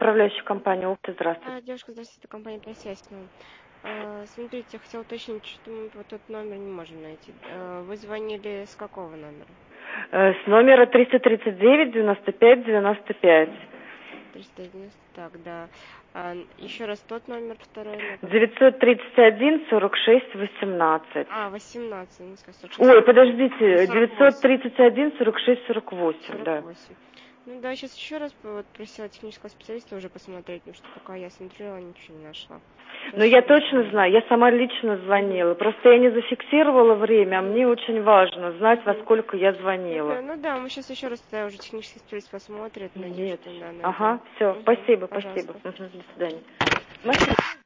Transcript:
управляющая компания «Опта». Здравствуйте. Девушка, здравствуйте, это компания «Просвязь». Смотрите, я хотела уточнить, что мы вот этот номер не можем найти. Вы звонили с какого номера? С номера 339 95 95. 390, так, да. Еще раз тот номер, второй номер. 931 46 18. 18, не сказала, 46. Ой, подождите, 48. 931 46 48, 48. да. Ну да, сейчас еще раз вот просила технического специалиста уже посмотреть, потому что пока я смотрела, ничего не нашла. Но я точно знаю, я сама лично звонила. Просто я не зафиксировала время, а мне очень важно знать, во сколько я звонила. Ну да, мы сейчас еще раз тогда уже технический специалист посмотрит. Надеюсь, Нет. что да, найдем. Ага, все, спасибо, Пожалуйста. спасибо. До свидания.